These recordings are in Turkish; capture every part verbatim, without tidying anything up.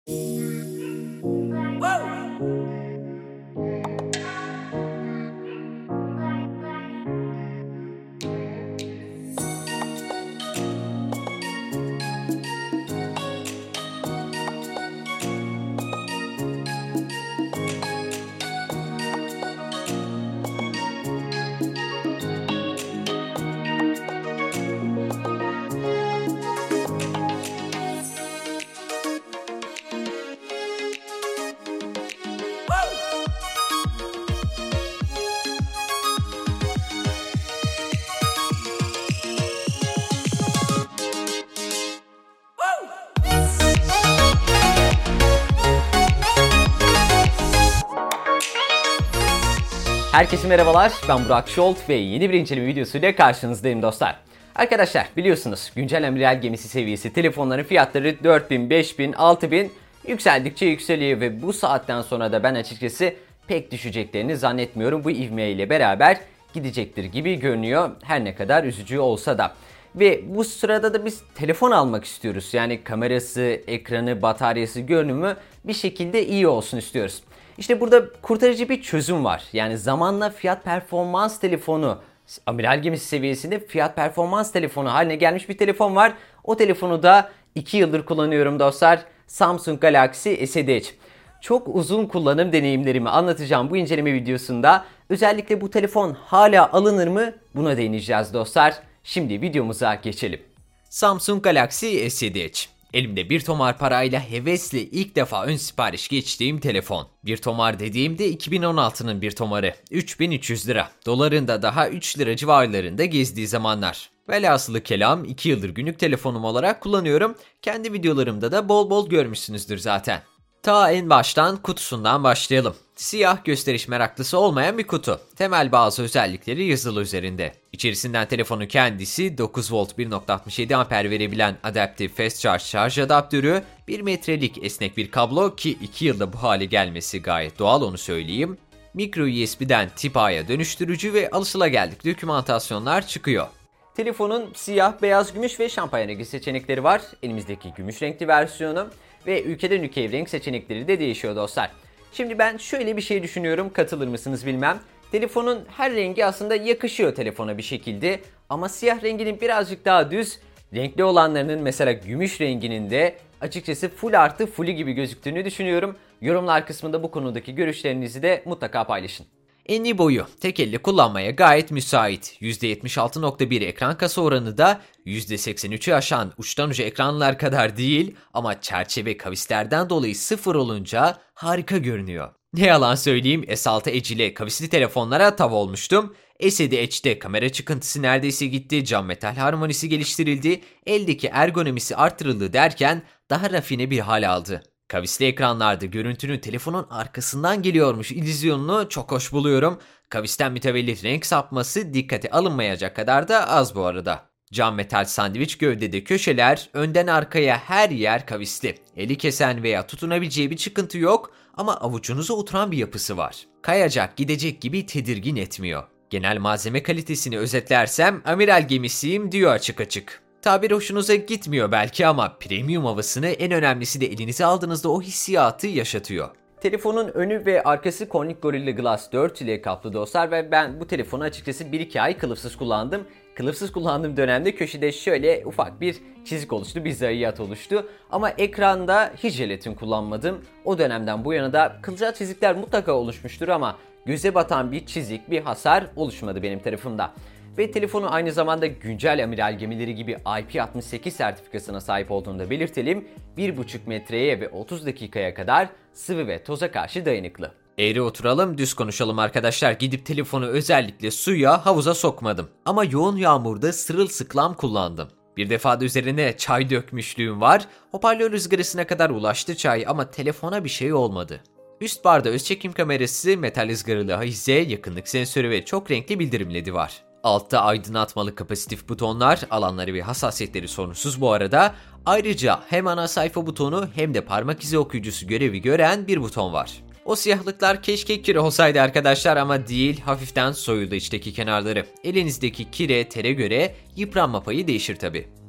Herkese merhabalar, ben Burak Şolt ve yeni bir inceleme videosuyla karşınızdayım dostlar. Arkadaşlar biliyorsunuz güncel amiral gemisi seviyesi telefonların fiyatları dört bin, beş bin, altı bin yükseldikçe yükseliyor ve bu saatten sonra da ben açıkçası pek düşeceklerini zannetmiyorum. Bu ivmeyle beraber gidecektir gibi görünüyor her ne kadar üzücü olsa da. Ve bu sırada da biz telefon almak istiyoruz. Yani kamerası, ekranı, bataryası, görünümü bir şekilde iyi olsun istiyoruz. İşte burada kurtarıcı bir çözüm var. Yani zamanla fiyat performans telefonu, amiral gemisi seviyesinde fiyat performans telefonu haline gelmiş bir telefon var. O telefonu da iki yıldır kullanıyorum dostlar. Samsung Galaxy S yedi Edge. Çok uzun kullanım deneyimlerimi anlatacağım bu inceleme videosunda. Özellikle bu telefon hala alınır mı? Buna değineceğiz dostlar. Şimdi videomuza geçelim. Samsung Galaxy S yedi Edge. Elimde bir tomar parayla hevesle ilk defa ön sipariş geçtiğim telefon. Bir tomar dediğimde iki bin on altının bir tomarı. üç bin üç yüz lira. Doların da daha üç lira civarlarında gezdiği zamanlar. Velhasılı kelam iki yıldır günlük telefonum olarak kullanıyorum. Kendi videolarımda da bol bol görmüşsünüzdür zaten. Ta en baştan kutusundan başlayalım. Siyah, gösteriş meraklısı olmayan bir kutu. Temel bazı özellikleri yazılı üzerinde. İçerisinden telefonun kendisi dokuz volt bir nokta altmış yedi amper verebilen Adaptive Fast Charge şarj adaptörü, bir metrelik esnek bir kablo ki iki yılda bu hale gelmesi gayet doğal, onu söyleyeyim. Micro U S B'den Tip A'ya dönüştürücü ve alışılageldik dokümantasyonlar çıkıyor. Telefonun siyah, beyaz, gümüş ve şampanya rengi seçenekleri var. Elimizdeki gümüş renkli versiyonu ve ülkeden ülkeye renk seçenekleri de değişiyor dostlar. Şimdi ben şöyle bir şey düşünüyorum, katılır mısınız bilmem. Telefonun her rengi aslında yakışıyor telefona bir şekilde ama siyah renginin birazcık daha düz, renkli olanlarının mesela gümüş renginin de açıkçası full artı fullü gibi gözüktüğünü düşünüyorum. Yorumlar kısmında bu konudaki görüşlerinizi de mutlaka paylaşın. Enli boyu tek elle kullanmaya gayet müsait. yüzde yetmiş altı nokta bir ekran kasa oranı da yüzde seksen üçü aşan uçtan uca ekranlar kadar değil ama çerçeve kavislerden dolayı sıfır olunca harika görünüyor. Ne yalan söyleyeyim, S altı Edge ile kavisli telefonlara tav olmuştum. S yedi Edge'de kamera çıkıntısı neredeyse gitti, cam metal harmonisi geliştirildi, eldeki ergonomisi artırıldı derken daha rafine bir hal aldı. Kavisli ekranlarda görüntünün telefonun arkasından geliyormuş illüzyonunu çok hoş buluyorum. Kavisten mütevellit renk sapması dikkate alınmayacak kadar da az bu arada. Cam metal sandviç gövdede köşeler, önden arkaya her yer kavisli. Eli kesen veya tutunabileceği bir çıkıntı yok ama avucunuza oturan bir yapısı var. Kayacak gidecek gibi tedirgin etmiyor. Genel malzeme kalitesini özetlersem amiral gemisiyim diyor açık açık. Tabir hoşunuza gitmiyor belki ama premium havasını, en önemlisi de elinize aldığınızda o hissiyatı yaşatıyor. Telefonun önü ve arkası Corning Gorilla Glass dört ile kaplı dostlar ve ben bu telefonu açıkçası bir iki ay kılıfsız kullandım. Kılıfsız kullandığım dönemde köşede şöyle ufak bir çizik oluştu, bir zayiat oluştu. Ama ekranda hiç jelatin kullanmadım. O dönemden bu yana da kılcal çizikler mutlaka oluşmuştur ama göze batan bir çizik, bir hasar oluşmadı benim tarafımda. Ve telefonu aynı zamanda güncel amiral gemileri gibi I P altmış sekiz sertifikasına sahip olduğunu da belirtelim. bir buçuk metreye ve otuz dakikaya kadar sıvı ve toza karşı dayanıklı. Eğri oturalım, düz konuşalım arkadaşlar. Gidip telefonu özellikle suya, havuza sokmadım. Ama yoğun yağmurda sırılsıklam kullandım. Bir defada üzerine çay dökmüşlüğüm var. Hoparlör ızgarasına kadar ulaştı çay ama telefona bir şey olmadı. Üst barda öz çekim kamerası, metal ızgaralı ahize, yakınlık sensörü ve çok renkli bildirim ledi var. Altta aydınlatmalı kapasitif butonlar, alanları ve hassasiyetleri sorunsuz bu arada. Ayrıca hem ana sayfa butonu hem de parmak izi okuyucusu görevi gören bir buton var. O siyahlıklar keşke kire olsaydı arkadaşlar ama değil, hafiften soyuldu içteki kenarları. Elinizdeki kire, tere göre yıpranma payı değişir tabi.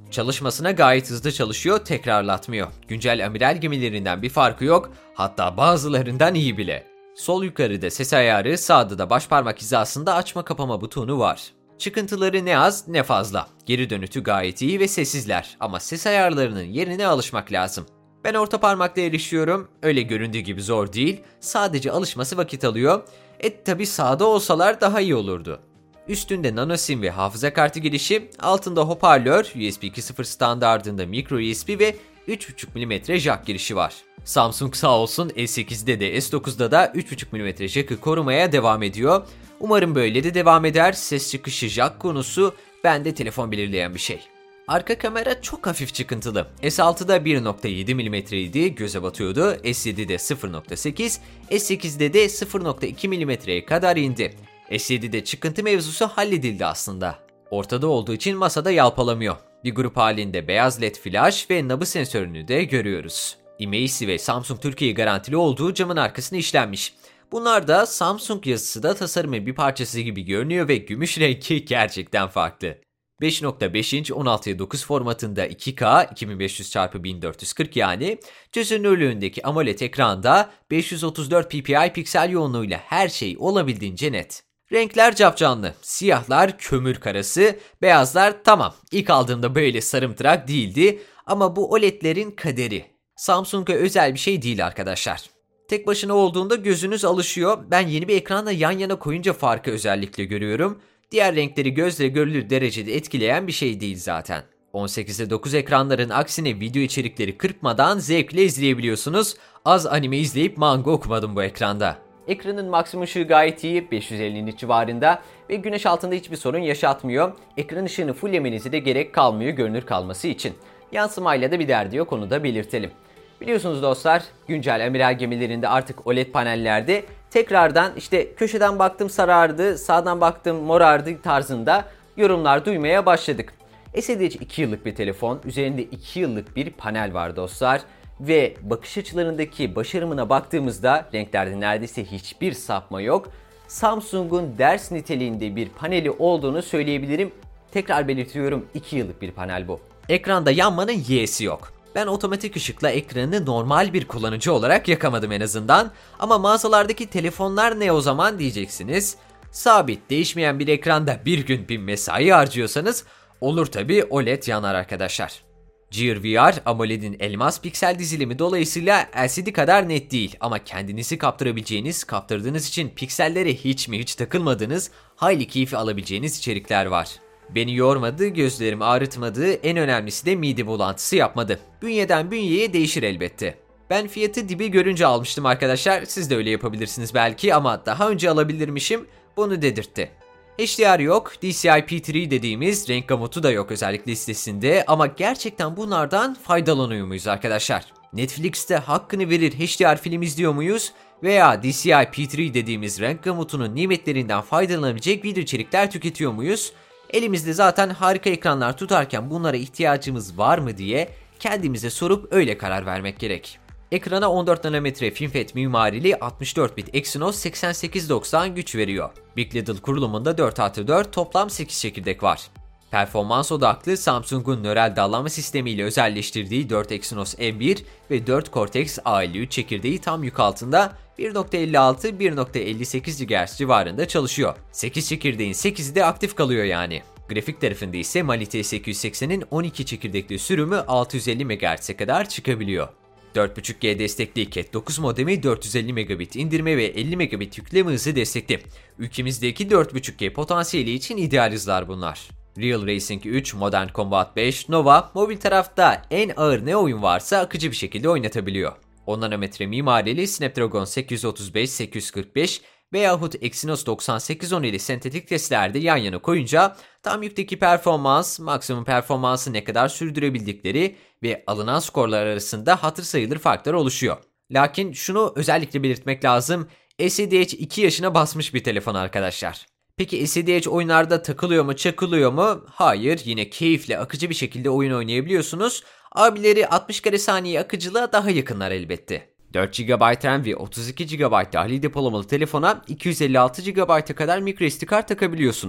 Çalışmasına gayet hızlı çalışıyor, tekrarlatmıyor. Güncel amiral gemilerinden bir farkı yok, hatta bazılarından iyi bile. Sol yukarıda ses ayarı, sağda da başparmak hizasında açma kapama butonu var. Çıkıntıları ne az ne fazla. Geri dönütü gayet iyi ve sessizler ama ses ayarlarının yerine alışmak lazım. Ben orta parmakla erişiyorum, öyle göründüğü gibi zor değil, sadece alışması vakit alıyor. E tabi sağda olsalar daha iyi olurdu. Üstünde nano sim ve hafıza kartı girişi, altında hoparlör, U S B iki nokta sıfır standardında micro U S B ve üç buçuk milimetre jack girişi var. Samsung sağ olsun S sekizde de S dokuzda da üç buçuk milimetre jack'ı korumaya devam ediyor. Umarım böyle de devam eder. Ses çıkışı jack konusu bende telefon belirleyen bir şey. Arka kamera çok hafif çıkıntılı. S altıda bir nokta yedi milimetreydi, göze batıyordu. S yedide sıfır nokta sekiz, S sekizde de sıfır nokta iki milimetreye kadar indi. S yedide çıkıntı mevzusu halledildi aslında. Ortada olduğu için masada yalpalamıyor. Bir grup halinde beyaz led flash ve nabız sensörünü de görüyoruz. Imeizi ve Samsung Türkiye garantili olduğu camın arkasına işlenmiş. Bunlar da Samsung yazısı da tasarımın bir parçası gibi görünüyor ve gümüş rengi gerçekten farklı. beş nokta beş inç on altıya dokuz formatında iki K iki bin beş yüz çarpı bin dört yüz kırk yani çözünürlüğündeki AMOLED ekranda beş yüz otuz dört ppi piksel yoğunluğuyla her şey olabildiğince net. Renkler capcanlı, siyahlar kömür karası, beyazlar tamam ilk aldığımda böyle sarımtırak değildi ama bu O L E D'lerin kaderi. Samsung'a özel bir şey değil arkadaşlar. Tek başına olduğunda gözünüz alışıyor, ben yeni bir ekranla yan yana koyunca farkı özellikle görüyorum. Diğer renkleri gözle görülür derecede etkileyen bir şey değil zaten. on sekizde dokuz ekranların aksine video içerikleri kırpmadan zevkle izleyebiliyorsunuz. Az anime izleyip manga okumadım bu ekranda. Ekranın maksimum ışığı gayet iyi, beş yüz elli nit civarında ve güneş altında hiçbir sorun yaşatmıyor. Ekran ışığını fulllemenize de gerek kalmıyor görünür kalması için. Yansımayla da bir derdi yok, onu da belirtelim. Biliyorsunuz dostlar, güncel amiral gemilerinde artık O L E D panellerde tekrardan işte köşeden baktım sarardı, sağdan baktım morardı tarzında yorumlar duymaya başladık. S E D iki yıllık bir telefon, üzerinde iki yıllık bir panel var dostlar. Ve bakış açılarındaki başarımına baktığımızda renklerde neredeyse hiçbir sapma yok. Samsung'un ders niteliğinde bir paneli olduğunu söyleyebilirim. Tekrar belirtiyorum, iki yıllık bir panel bu. Ekranda yanmanın y'si yok. Ben otomatik ışıkla ekranı normal bir kullanıcı olarak yakamadım en azından. Ama mağazalardaki telefonlar ne o zaman diyeceksiniz. Sabit değişmeyen bir ekranda bir gün bir mesai harcıyorsanız olur tabi, O L E D yanar arkadaşlar. Gear V R, AMOLED'in elmas piksel dizilimi dolayısıyla L C D kadar net değil ama kendinizi kaptırabileceğiniz, kaptırdığınız için piksellere hiç mi hiç takılmadığınız, hayli keyfi alabileceğiniz içerikler var. Beni yormadı, gözlerimi ağrıtmadı, en önemlisi de mide bulantısı yapmadı. Bünyeden bünyeye değişir elbette. Ben fiyatı dibi görünce almıştım arkadaşlar, siz de öyle yapabilirsiniz belki ama daha önce alabilirmişim, bunu dedirtti. H D R yok, D C I P üç dediğimiz renk gamutu da yok özellik listesinde ama gerçekten bunlardan faydalanıyor muyuz arkadaşlar? Netflix'te hakkını verir H D R film izliyor muyuz? Veya D C I P üç dediğimiz renk gamutunun nimetlerinden faydalanabilecek video içerikler tüketiyor muyuz? Elimizde zaten harika ekranlar tutarken bunlara ihtiyacımız var mı diye kendimize sorup öyle karar vermek gerek. Ekrana on dört nanometre FinFET mimarili altmış dört bit Exynos seksen sekiz doksan güç veriyor. Big Little kurulumunda dört artı dört toplam sekiz çekirdek var. Performans odaklı Samsung'un nöral dallama sistemiyle özelleştirdiği dört Exynos M bir ve dört Cortex A elli üç çekirdeği tam yük altında bir nokta elli altı - bir nokta elli sekiz gigahertz civarında çalışıyor. sekiz çekirdeğin sekizi de aktif kalıyor yani. Grafik tarafında ise Mali T sekiz yüz seksenin on iki çekirdekli sürümü altı yüz elli megahertz'e kadar çıkabiliyor. dört buçuk G destekli Cat dokuz modemi dört yüz elli megabit indirme ve elli megabit yükleme hızı destekli. Ülkemizdeki dört buçuk G potansiyeli için ideal hızlar bunlar. Real Racing üç, Modern Combat beş, Nova, mobil tarafta en ağır ne oyun varsa akıcı bir şekilde oynatabiliyor. on nanometre mimarili Snapdragon sekiz yüz otuz beş sekiz yüz kırk beş veyahut Exynos doksan sekiz on ile sentetik testlerde yan yana koyunca tam yükteki performans, maksimum performansı ne kadar sürdürebildikleri ve alınan skorlar arasında hatır sayılır farklar oluşuyor. Lakin şunu özellikle belirtmek lazım, S E D H iki yaşına basmış bir telefon arkadaşlar. Peki S E D H oyunlarda takılıyor mu, çakılıyor mu? Hayır, yine keyifle akıcı bir şekilde oyun oynayabiliyorsunuz. Abileri altmış kare saniye akıcılığa daha yakınlar elbette. dört gigabayt RAM ve otuz iki gigabayt dahili depolamalı telefona iki yüz elli altı gigabayta kadar microSD kart takabiliyorsunuz.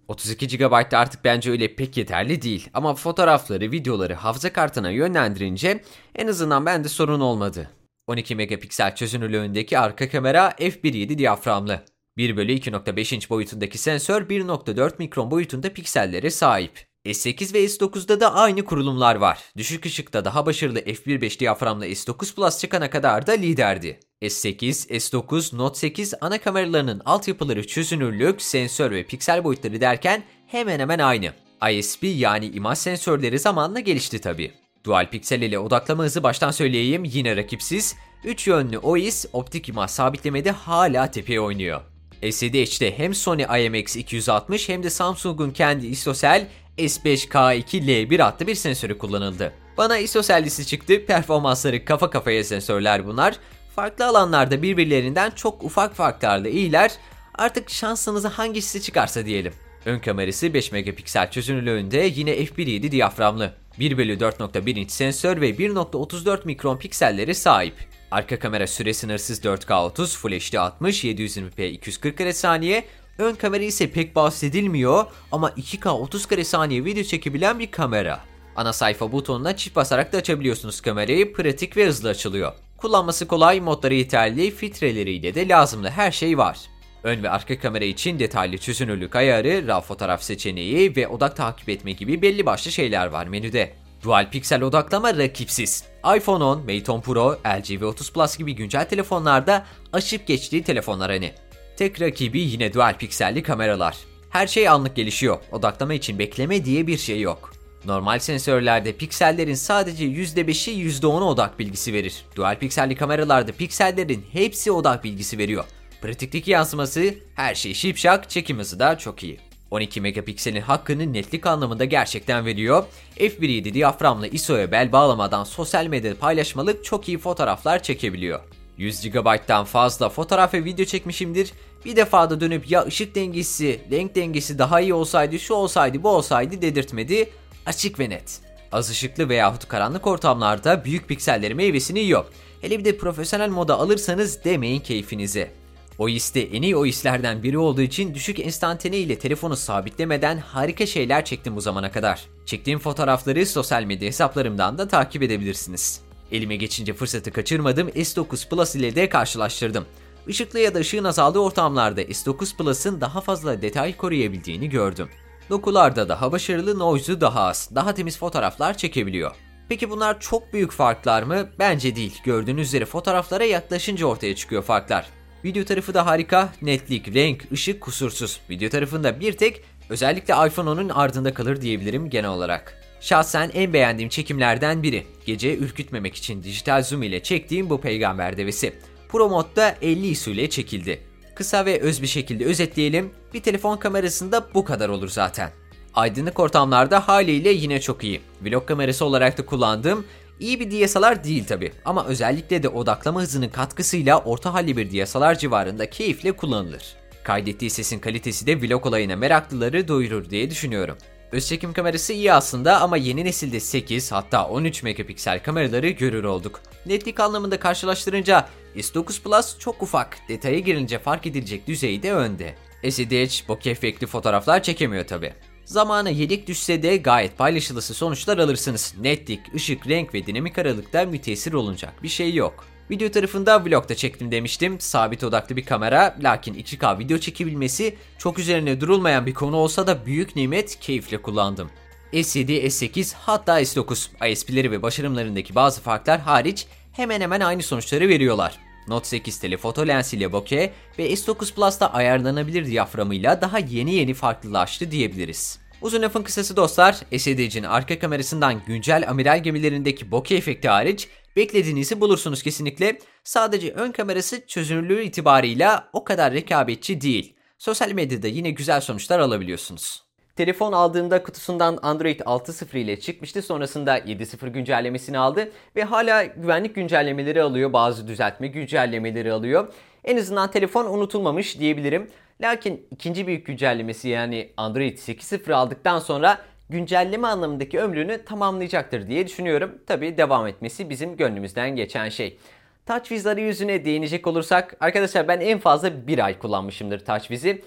otuz iki gigabayt da artık bence öyle pek yeterli değil ama fotoğrafları, videoları hafıza kartına yönlendirince en azından bende sorun olmadı. on iki megapiksel çözünürlüğündeki arka kamera f bir nokta yedi diyaframlı. bir bölü iki nokta beş inç boyutundaki sensör bir nokta dört mikron boyutunda piksellere sahip. S sekiz ve S dokuzda da aynı kurulumlar var. Düşük ışıkta daha başarılı f bir nokta beş diyaframlı S dokuz Plus çıkana kadar da liderdi. S sekiz, S dokuz, Note sekiz ana kameralarının altyapıları, çözünürlük, sensör ve piksel boyutları derken hemen hemen aynı. I S P yani imaj sensörleri zamanla gelişti tabi. Dual piksel ile odaklama hızı baştan söyleyeyim yine rakipsiz. üç yönlü O I S optik imaj sabitlemede hala tepeye oynuyor. L C D H'de hem Sony I M X iki yüz altmış hem de Samsung'un kendi ISOCELL S beş K iki L bir adlı bir sensörü kullanıldı. Bana ISOCELL'lisi çıktı, performansları kafa kafaya sensörler bunlar. Farklı alanlarda birbirlerinden çok ufak farklarla iyiler, artık şansınıza hangisi çıkarsa diyelim. Ön kamerası beş megapiksel çözünürlüğünde yine f bir nokta yedi diyaframlı. bir bölü dört nokta bir inç sensör ve bir nokta otuz dört mikron pikselleri sahip. Arka kamera süre sınırsız dört K otuz, Full H D altmış, yedi yüz yirmi p iki yüz kırk kare saniye. Ön kamera ise pek bahsedilmiyor ama iki K otuz kare saniye video çekebilen bir kamera. Ana sayfa butonuna çift basarak da açabiliyorsunuz kamerayı, pratik ve hızlı açılıyor. Kullanması kolay, modları yeterli, filtreleriyle de lazımlı her şey var. Ön ve arka kamera için detaylı çözünürlük ayarı, RAW fotoğraf seçeneği ve odak takip etme gibi belli başlı şeyler var menüde. Dual piksel odaklama rakipsiz. iPhone on, Mate on Pro, L G V otuz Plus gibi güncel telefonlarda aşıp geçtiği telefonlar hani. Tek rakibi yine dual pikselli kameralar. Her şey anlık gelişiyor. Odaklama için bekleme diye bir şey yok. Normal sensörlerde piksellerin sadece yüzde beşi yüzde onu odak bilgisi verir. Dual pikselli kameralarda piksellerin hepsi odak bilgisi veriyor. Pratikteki yansıması her şey şipşak, çekim hızı da çok iyi. on iki megapikselin hakkını netlik anlamında gerçekten veriyor. f bir nokta yedi diyaframlı I S O'ya bel bağlamadan sosyal medyada paylaşmalık çok iyi fotoğraflar çekebiliyor. yüz gigabayttan fazla fotoğraf ve video çekmişimdir. Bir defada dönüp ya ışık dengesi, renk dengesi daha iyi olsaydı, şu olsaydı, bu olsaydı dedirtmedi. Açık ve net. Az ışıklı veyahut karanlık ortamlarda büyük pikselleri meyvesini yiyor. Hele bir de profesyonel moda alırsanız demeyin keyfinize. O I S'te en iyi O I S'lerden biri olduğu için düşük enstantane ile telefonu sabitlemeden harika şeyler çektim bu zamana kadar. Çektiğim fotoğrafları sosyal medya hesaplarımdan da takip edebilirsiniz. Elime geçince fırsatı kaçırmadım, S dokuz Plus ile de karşılaştırdım. Işıklı ya da ışığın azaldığı ortamlarda S dokuz Plus'ın daha fazla detay koruyabildiğini gördüm. Dokularda daha başarılı, noise'u daha az, daha temiz fotoğraflar çekebiliyor. Peki bunlar çok büyük farklar mı? Bence değil. Gördüğünüz üzere fotoğraflara yaklaşınca ortaya çıkıyor farklar. Video tarafı da harika, netlik, renk, ışık kusursuz. Video tarafında bir tek özellikle iPhone onun ardında kalır diyebilirim genel olarak. Şahsen en beğendiğim çekimlerden biri. Gece ürkütmemek için dijital zoom ile çektiğim bu peygamber devesi. Pro modda elli I S O ile çekildi. Kısa ve öz bir şekilde özetleyelim, bir telefon kamerasında bu kadar olur zaten. Aydınlık ortamlarda haliyle yine çok iyi. Vlog kamerası olarak da kullandığım iyi bir D S L R değil tabi ama özellikle de odaklama hızının katkısıyla orta halli bir D S L R civarında keyifle kullanılır. Kaydettiği sesin kalitesi de vlog olayına meraklıları doyurur diye düşünüyorum. Öz çekim kamerası iyi aslında ama yeni nesilde sekiz hatta on üç megapiksel kameraları görür olduk. Netlik anlamında karşılaştırınca S dokuz Plus çok ufak, detaya girince fark edilecek düzeyde önde. S D H bokeh efektli fotoğraflar çekemiyor tabi. Zamana yedik düşse de gayet paylaşılısı sonuçlar alırsınız. Netlik, ışık, renk ve dinamik aralıkta müteessir olunacak bir şey yok. Video tarafında vlogda çektim demiştim. Sabit odaklı bir kamera, lakin iki K video çekebilmesi çok üzerine durulmayan bir konu olsa da büyük nimet, keyifle kullandım. S yedi, S sekiz hatta S dokuz I S P'leri ve başarımlarındaki bazı farklar hariç hemen hemen aynı sonuçları veriyorlar. Note sekiz telefoto lensiyle bokeh ve S dokuz Plus'ta ayarlanabilir diyaframıyla daha yeni yeni farklılaştı diyebiliriz. Uzun lafın kısası dostlar, S D H'in arka kamerasından güncel amiral gemilerindeki bokeh efekti hariç beklediğinizi bulursunuz kesinlikle. Sadece ön kamerası çözünürlüğü itibarıyla o kadar rekabetçi değil. Sosyal medyada yine güzel sonuçlar alabiliyorsunuz. Telefon aldığımda kutusundan Android altı nokta sıfır ile çıkmıştı. Sonrasında yedi nokta sıfır güncellemesini aldı ve hala güvenlik güncellemeleri alıyor, bazı düzeltme güncellemeleri alıyor. En azından telefon unutulmamış diyebilirim. Lakin ikinci büyük güncellemesi yani Android sekiz nokta sıfır aldıktan sonra güncelleme anlamındaki ömrünü tamamlayacaktır diye düşünüyorum. Tabii devam etmesi bizim gönlümüzden geçen şey. TouchWiz arayüzüne değinecek olursak arkadaşlar ben en fazla bir ay kullanmışımdır TouchWiz'i.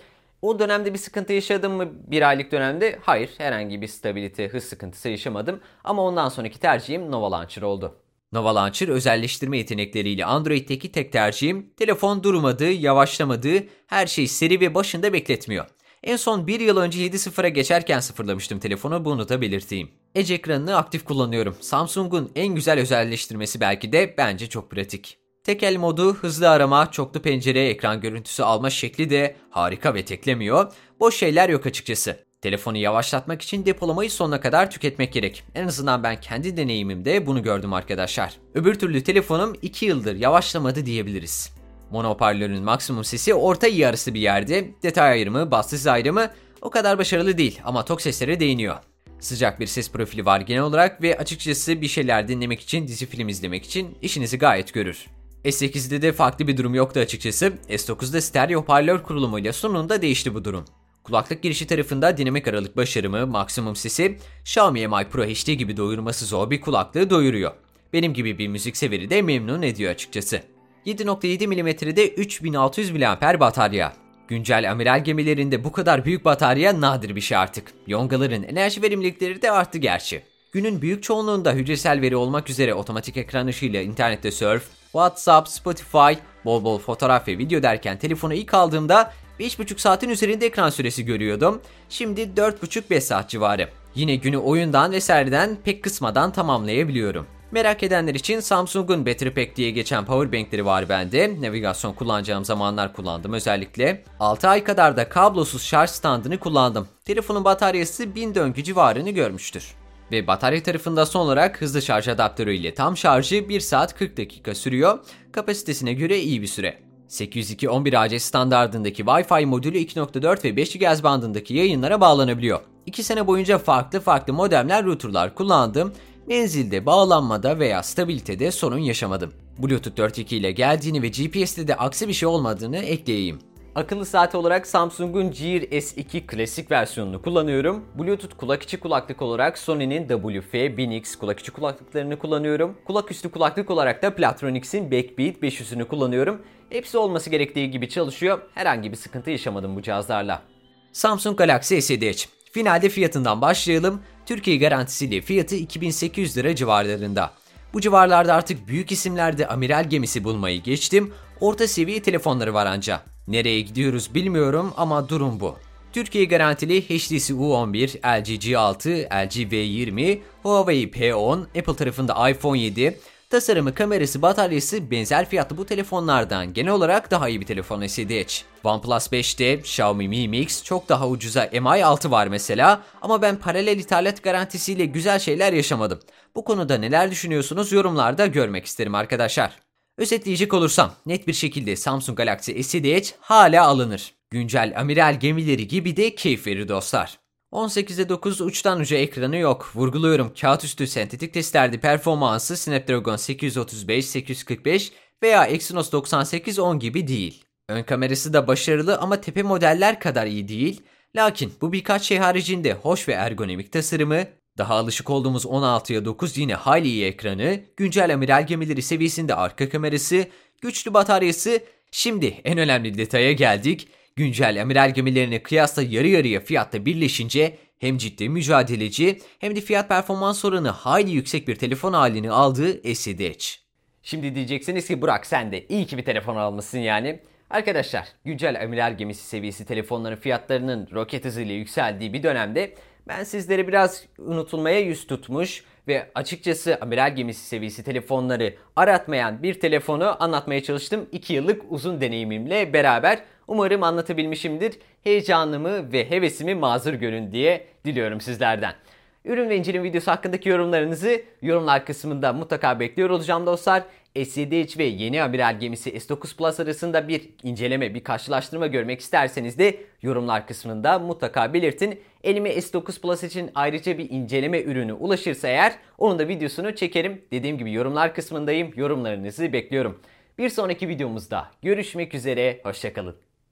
O dönemde bir sıkıntı yaşadım mı bir aylık dönemde? Hayır, herhangi bir stabilite, hız sıkıntısı yaşamadım. Ama ondan sonraki tercihim Nova Launcher oldu. Nova Launcher özelleştirme yetenekleriyle Android'teki tek tercihim. Telefon durmadı, yavaşlamadı, her şey seri ve başında bekletmiyor. En son bir yıl önce yedi sıfıra geçerken sıfırlamıştım telefonu, bunu da belirteyim. Edge ekranını aktif kullanıyorum. Samsung'un en güzel özelleştirmesi belki de, bence çok pratik. Tek el modu, hızlı arama, çoklu pencere, ekran görüntüsü alma şekli de harika ve teklemiyor. Boş şeyler yok açıkçası. Telefonu yavaşlatmak için depolamayı sonuna kadar tüketmek gerek. En azından ben kendi deneyimimde bunu gördüm arkadaşlar. Öbür türlü telefonum iki yıldır yavaşlamadı diyebiliriz. Mono hoparlörün maksimum sesi orta iyi arası bir yerde. Detay ayrımı, bas hız ayrımı o kadar başarılı değil ama tok seslere değiniyor. Sıcak bir ses profili var genel olarak ve açıkçası bir şeyler dinlemek için, dizi film izlemek için işinizi gayet görür. S sekizde de farklı bir durum yoktu açıkçası. S dokuzda stereo hoparlör kurulumuyla sonunda değişti bu durum. Kulaklık girişi tarafında dinamik aralık başarımı, maksimum sesi, Xiaomi Mi Pro H D gibi doyurması zor bir kulaklığı doyuruyor. Benim gibi bir müzik severi de memnun ediyor açıkçası. yedi nokta yedi milimetrede üç bin altı yüz miliamper batarya. Güncel amiral gemilerinde bu kadar büyük batarya nadir bir şey artık. Yongaların enerji verimlilikleri de arttı gerçi. Günün büyük çoğunluğunda hücresel veri olmak üzere otomatik ekran ışığıyla internette surf, WhatsApp, Spotify, bol bol fotoğraf ve video derken telefonu ilk aldığımda beş buçuk saatin üzerinde ekran süresi görüyordum. Şimdi dört buçuk beş saat civarı. Yine günü oyundan vesaireden pek kısmadan tamamlayabiliyorum. Merak edenler için Samsung'un Battery Pack diye geçen powerbankleri var bende. Navigasyon kullanacağım zamanlar kullandım özellikle. altı ay kadar da kablosuz şarj standını kullandım. Telefonun bataryası bin döngü civarını görmüştür. Ve batarya tarafında son olarak hızlı şarj adaptörü ile tam şarjı bir saat kırk dakika sürüyor. Kapasitesine göre iyi bir süre. sekiz yüz iki nokta on bir A C standardındaki Wi-Fi modülü iki nokta dört ve beş gigahertz bandındaki yayınlara bağlanabiliyor. iki sene boyunca farklı farklı modemler, routerlar kullandım. Menzilde, bağlanmada veya stabilitede sorun yaşamadım. Bluetooth dört nokta iki ile geldiğini ve G P S'te de aksi bir şey olmadığını ekleyeyim. Akıllı saat olarak Samsung'un Gear S iki klasik versiyonunu kullanıyorum. Bluetooth kulak içi kulaklık olarak Sony'nin W F bin X kulak içi kulaklıklarını kullanıyorum. Kulak üstü kulaklık olarak da Plantronics'in Backbeat beş yüzünü kullanıyorum. Hepsi olması gerektiği gibi çalışıyor. Herhangi bir sıkıntı yaşamadım bu cihazlarla. Samsung Galaxy S yedi Edge. Finalde fiyatından başlayalım. Türkiye garantisiyle fiyatı iki bin sekiz yüz lira civarlarında. Bu civarlarda artık büyük isimlerde amiral gemisi bulmayı geçtim. Orta seviye telefonları var anca. Nereye gidiyoruz bilmiyorum ama durum bu. Türkiye garantili H T C U on bir, L G G altı, L G V yirmi, Huawei P on, Apple tarafında iPhone yedi. Tasarımı, kamerası, bataryası benzer fiyatlı bu telefonlardan genel olarak daha iyi bir telefon S yedi Edge. OnePlus beşte Xiaomi Mi Mix çok daha ucuza M I altı var mesela ama ben paralel ithalat garantisiyle güzel şeyler yaşamadım. Bu konuda neler düşünüyorsunuz yorumlarda görmek isterim arkadaşlar. Özetleyecek olursam net bir şekilde Samsung Galaxy S yedi Edge hala alınır. Güncel amiral gemileri gibi de keyif verir dostlar. on sekizde dokuz uçtan uca ekranı yok. Vurguluyorum, kağıt üstü sentetik testlerde performansı Snapdragon sekiz yüz otuz beş, sekiz yüz kırk beş veya Exynos doksan sekiz on gibi değil. Ön kamerası da başarılı ama tepe modeller kadar iyi değil. Lakin bu birkaç şey haricinde hoş ve ergonomik tasarımı, daha alışık olduğumuz on altıya dokuz yine hayli iyi ekranı, güncel amiral gemileri seviyesinde arka kamerası, güçlü bataryası. Şimdi en önemli detaya geldik. Güncel amiral gemilerine kıyasla yarı yarıya fiyatta birleşince hem ciddi mücadeleci hem de fiyat performans oranı hayli yüksek bir telefon halini aldığı S yedi Edge. Şimdi diyeceksiniz ki Burak sen de iyi ki bir telefon almışsın yani. Arkadaşlar, güncel amiral gemisi seviyesi telefonların fiyatlarının roket hızıyla yükseldiği bir dönemde ben sizlere biraz unutulmaya yüz tutmuş ve açıkçası amiral gemisi seviyesi telefonları aratmayan bir telefonu anlatmaya çalıştım iki yıllık uzun deneyimimle beraber. Umarım anlatabilmişimdir. Heyecanımı ve hevesimi mazur görün diye diliyorum sizlerden. Ürün ve inceleme videosu hakkındaki yorumlarınızı yorumlar kısmında mutlaka bekliyor olacağım dostlar. S yedi Edge ve yeni amiral gemisi S dokuz Plus arasında bir inceleme, bir karşılaştırma görmek isterseniz de yorumlar kısmında mutlaka belirtin. Elime S dokuz Plus için ayrıca bir inceleme ürünü ulaşırsa eğer onun da videosunu çekerim. Dediğim gibi yorumlar kısmındayım. Yorumlarınızı bekliyorum. Bir sonraki videomuzda görüşmek üzere. Hoşça kalın.